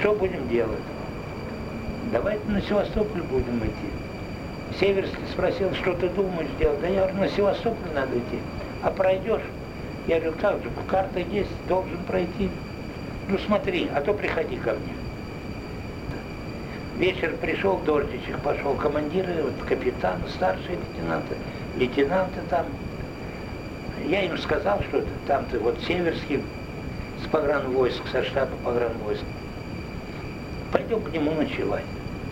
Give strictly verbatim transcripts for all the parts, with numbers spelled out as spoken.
Что будем делать? Давайте на Севастополь будем идти. Северский спросил, что ты думаешь делать? Да я говорю, на Севастополь надо идти. А пройдешь? Я говорю, как же, карта есть, должен пройти. Ну смотри, а то приходи ко мне. Вечер пришел, дождичек пошел, командиры, вот, капитаны, старшие лейтенанты, лейтенанты там. Я им сказал, что там-то вот Северский с погранвойск, со штаба погранвойск. Пойдем к нему ночевать.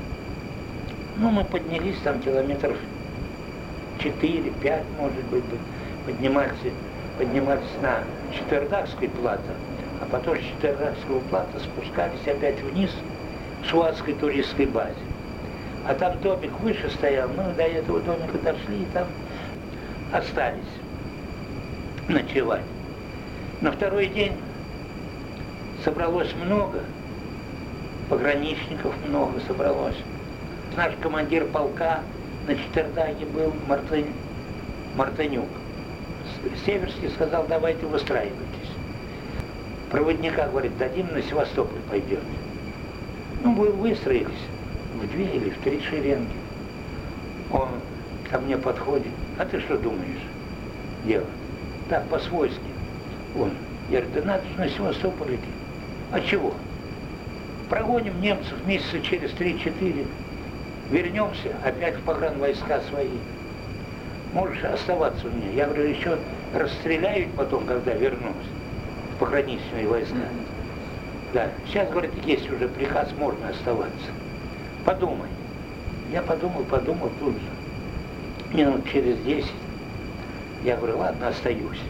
Ну, мы поднялись там километров четыре-пять, может быть, поднимались, поднимались на Четвердакской плато, а потом с Четвердакского плато спускались опять вниз к Суатской туристской базе. А там домик выше стоял, мы до этого домика дошли и там остались ночевать. На второй день собралось много, пограничников много собралось. Наш командир полка на Четвердаке был Мартын, Мартынюк. Северский сказал, давайте выстраивайтесь. Проводника, говорит, дадим, на Севастополь пойдете. Ну, мы выстроились в две или в три шеренги. Он ко мне подходит, а ты что думаешь делать? Так, по-свойски. Он, я говорю, да надо же на Севастополь идти. А чего? Прогоним немцев месяца через три-четыре. Вернемся, опять в погранвойска свои. Можешь оставаться у меня. Я говорю, еще расстреляют потом, когда вернусь в пограничные войска. Да, сейчас, говорит, есть уже приказ, можно оставаться. Подумай. Я подумал, подумал тут же. Минут через десять. Я говорю, ладно, остаюсь.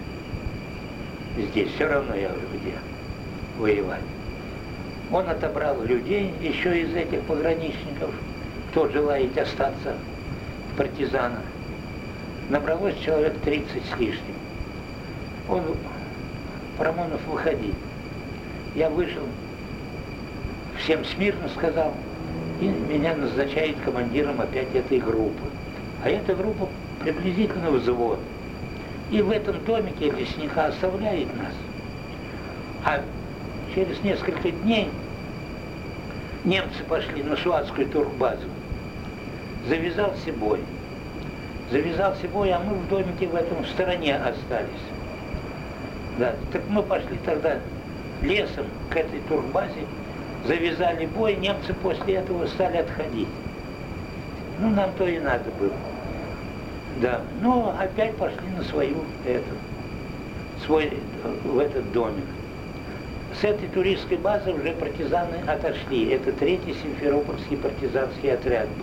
Здесь все равно, я говорю, где воевать. Он отобрал людей еще из этих пограничников, кто желает остаться в партизанах. Набралось человек тридцать с лишним. Он, Парамонов, выходи. Я вышел, всем смирно сказал, и меня назначает командиром опять этой группы. А эта группа приблизительно взвод. И в этом домике лесника оставляет нас. А через несколько дней немцы пошли на Суатскую турбазу. Завязался бой. Завязался бой, а мы в домике в этом в стороне остались. Да, так мы пошли тогда лесом к этой турбазе, завязали бой, немцы после этого стали отходить. Ну, нам то и надо было. Да, но опять пошли на свою, эту, свой, в этот домик. С этой туристской базы уже партизаны отошли. Это третий Симферопольский партизанский отряд был.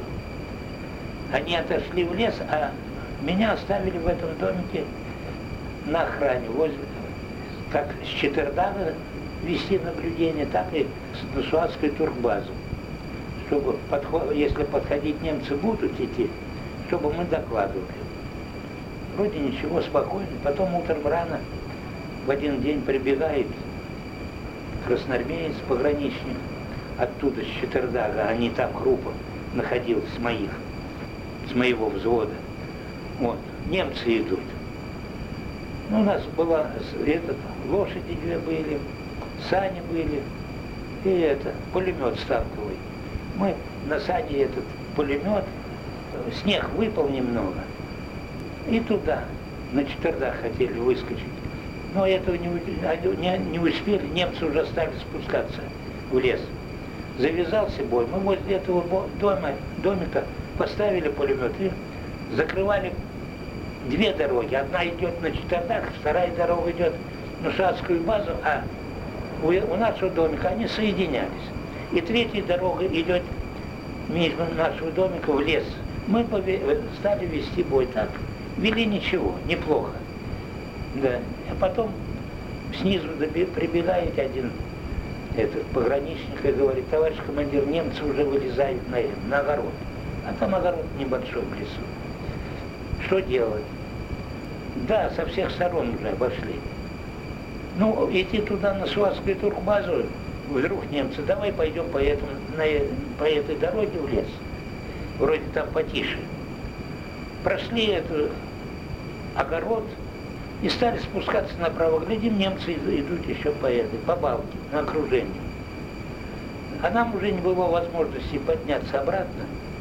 Они отошли в лес, а меня оставили в этом домике на охране, возле, как с Четвердага вести наблюдение, так и на Суатскую турбазу. Чтобы, подход, если подходить немцы будут идти, чтобы мы докладывали. Вроде ничего, спокойно. Потом утром рано в один день прибегает красноармеец, пограничник, оттуда с Четвердага, они там группа находилась с моих, с моего взвода. Вот, немцы идут. Ну, у нас была, этот, лошади две были, сани были, и это, пулемет станковый. Мы на сане этот пулемет, снег выпал немного, и туда, на Четвердак хотели выскочить. Но этого не, не, не успели, немцы уже стали спускаться в лес. Завязался бой. Мы возле этого дома, домика поставили пулемет и закрывали две дороги. Одна идет на Четвердак, вторая дорога идет на Шацкую базу, а у, у нашего домика они соединялись. И третья дорога идет мимо нашего домика в лес. Мы стали вести бой. Так вели ничего, неплохо. Да. А потом снизу прибегает один этот пограничник и говорит, товарищ командир, немцы уже вылезают на, на огород. А там огород небольшой в лесу. Что делать? Да, со всех сторон уже обошли. Ну, идти туда на Суатскую турбазу, вдруг немцы, давай пойдем по, этому, на, по этой дороге в лес. Вроде там потише. Прошли этот огород и стали спускаться направо. Глядим, немцы идут еще по этой, по балке, на окружение. А нам уже не было возможности подняться обратно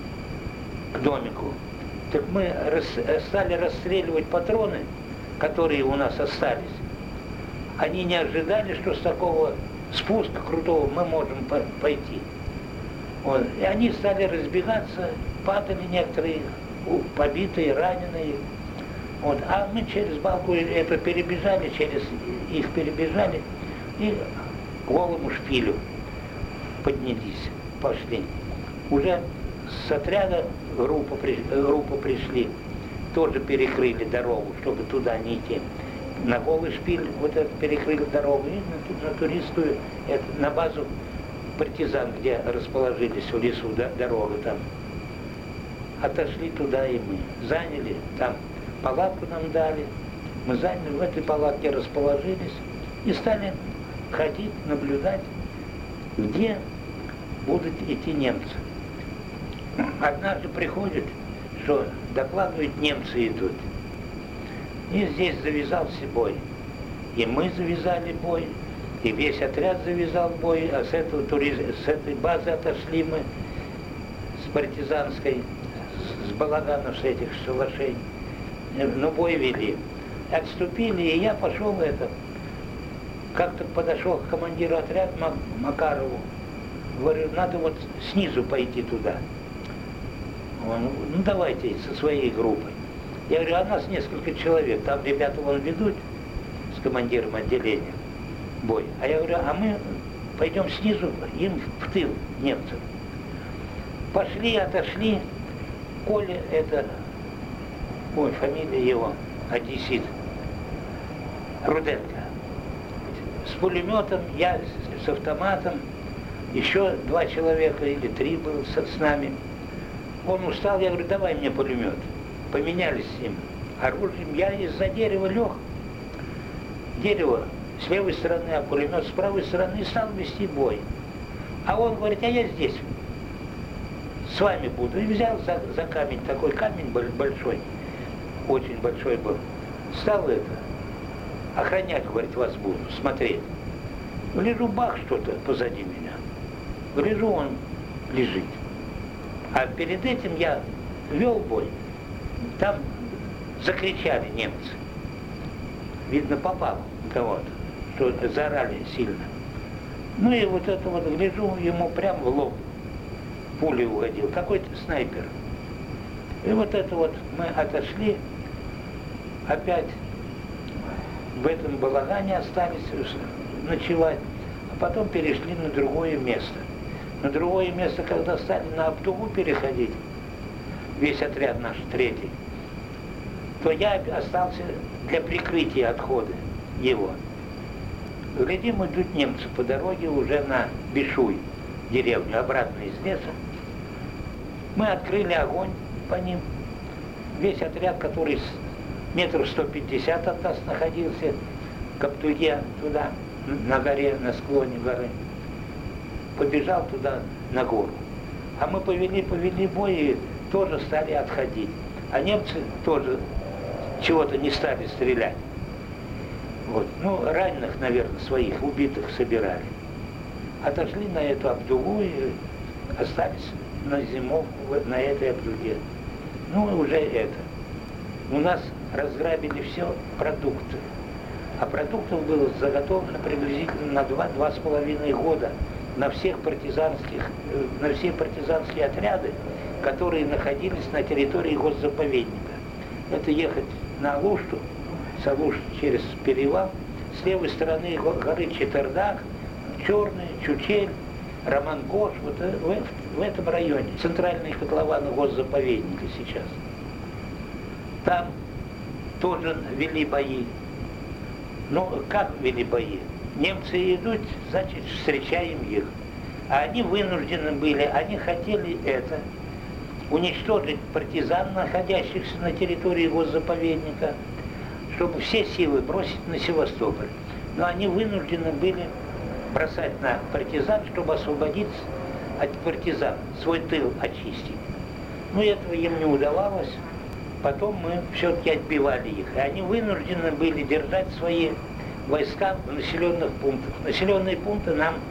к домику. Так мы рас, стали расстреливать патроны, которые у нас остались. Они не ожидали, что с такого спуска крутого мы можем по пойти. Вот. И они стали разбегаться, падали некоторые, побитые, раненые. Вот. А мы через балку это перебежали, через их перебежали и к голому шпилю поднялись, пошли. Уже с отряда группа, группа пришли, тоже перекрыли дорогу, чтобы туда не идти. На голый шпиль вот это перекрыли дорогу и на, на туристскую, это, на базу партизан, где расположились в лесу, да, дорога там. Отошли туда и мы. Заняли, там палатку нам дали. Мы заняли, в этой палатке расположились и стали ходить, наблюдать, где будут идти немцы. Однажды приходит, что докладывают, немцы идут. И здесь завязался бой. И мы завязали бой, и весь отряд завязал бой, а с, этого туриз... с этой базы отошли мы, с партизанской, с балаганов, с этих шалашей. Ну, бой вели. Отступили, и я пошел это. Как-то подошел к командиру отряда Макарову. Говорю, надо вот снизу пойти туда. Он, ну давайте со своей группой. Я говорю, а нас несколько человек, там ребята вон ведут с командиром отделения бой. А я говорю, а мы пойдем снизу, им в тыл, немцам. Пошли, отошли. Коля, это, ой, фамилия его, одессит, Руденко. С пулеметом, я с автоматом, еще два человека или три было с, с нами. Он устал, я говорю, давай мне пулемет. Поменялись с ним оружием. Я из-за дерева лег. Дерево с левой стороны, а пулемет с правой стороны, и стал вести бой. А он говорит, а я здесь с вами буду. И взял за, за камень, такой камень большой, очень большой был. Стал это, охранять, говорит, вас буду, смотреть. Гляжу, бах, что-то позади меня. Гляжу, он лежит. А перед этим я вел бой. Там закричали немцы. Видно, попал кого-то, что заорали сильно. Ну и вот это вот, гляжу, ему прямо в лоб пуля угодил, какой-то снайпер. И вот это вот мы отошли, опять в этом балагане остались ночевать, а потом перешли на другое место. На другое место, когда стали на Абдулу переходить, весь отряд наш, третий, то я остался для прикрытия отхода его. Глядим, идут немцы по дороге уже на Бишуй, деревню, обратно из леса. Мы открыли огонь по ним. Весь отряд, который метров сто пятьдесят от нас находился, к Абдуге туда, на горе, на склоне горы, побежал туда на гору. А мы повели, повели бой и тоже стали отходить. А немцы тоже чего-то не стали стрелять. Вот. Ну, раненых, наверное, своих, убитых собирали. Отошли на эту Абдулу и остались на зимовку на этой Абдуге. Ну, уже это. У нас разграбили все продукты. А продуктов было заготовлено приблизительно на два-два с половиной года на всех партизанских, на все партизанские отряды, которые находились на территории госзаповедника. Это ехать на Алушту, с Алушты через перевал, с левой стороны горы Четырдак, Черный, Чучель, Романгош, вот в, в этом районе, центральные котлованы госзаповедника сейчас. Там тоже вели бои. Ну, как вели бои? Немцы идут, значит, встречаем их. А они вынуждены были, они хотели это, уничтожить партизан, находящихся на территории госзаповедника, чтобы все силы бросить на Севастополь. Но они вынуждены были бросать на партизан, чтобы освободиться от партизан, свой тыл очистить. Но этого им не удавалось. Потом мы все-таки отбивали их. И они вынуждены были держать свои войска в населенных пунктах. Населенные пункты нам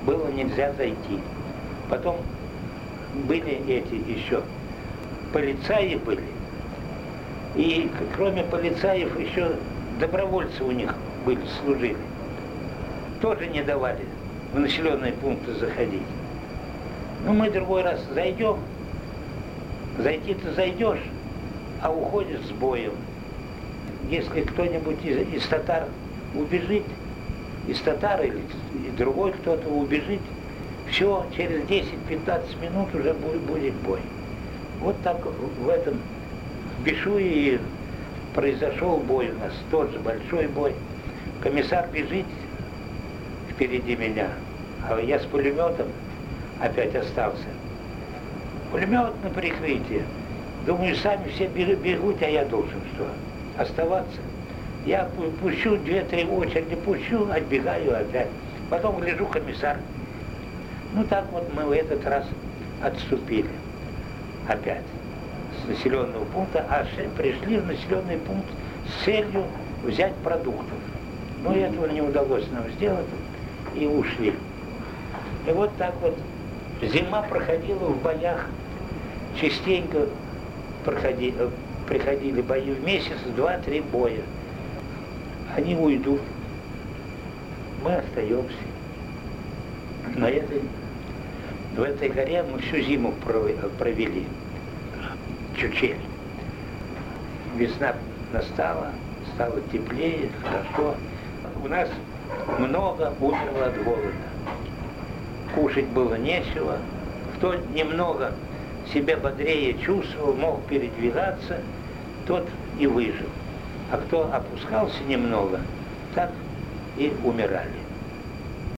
было нельзя зайти. Потом были эти еще, полицаи были. И кроме полицаев еще добровольцы у них были, служили. Тоже не давали в населенные пункты заходить. Ну, мы другой раз зайдем, зайти-то зайдешь, а уходишь с боем. Если кто-нибудь из, из татар убежит, из татар или из другой кто-то убежит, все, через десять-пятнадцать минут уже будет, будет бой. Вот так в этом в Бишуе произошел бой у нас, тот же большой бой. Комиссар бежит впереди меня, а я с пулеметом опять остался. Пулемет на прикрытие. Думаю, сами все бегут, а я должен что? Оставаться. Я пущу две-три очереди, пущу, отбегаю опять. Потом гляжу, комиссар. Ну так вот мы в этот раз отступили. Опять. С населенного пункта, а пришли в населенный пункт с целью взять продуктов. Но этого не удалось нам сделать, и ушли. И вот так вот зима проходила в боях, частенько проходили, приходили бои в месяц, два-три боя. Они уйдут, мы остаемся. На этой, в этой горе мы всю зиму провели. Чучель. Весна настала, стало теплее, хорошо. У нас много умерло от голода. Кушать было нечего. Кто немного себя бодрее чувствовал, мог передвигаться, тот и выжил. А кто опускался немного, так и умирали.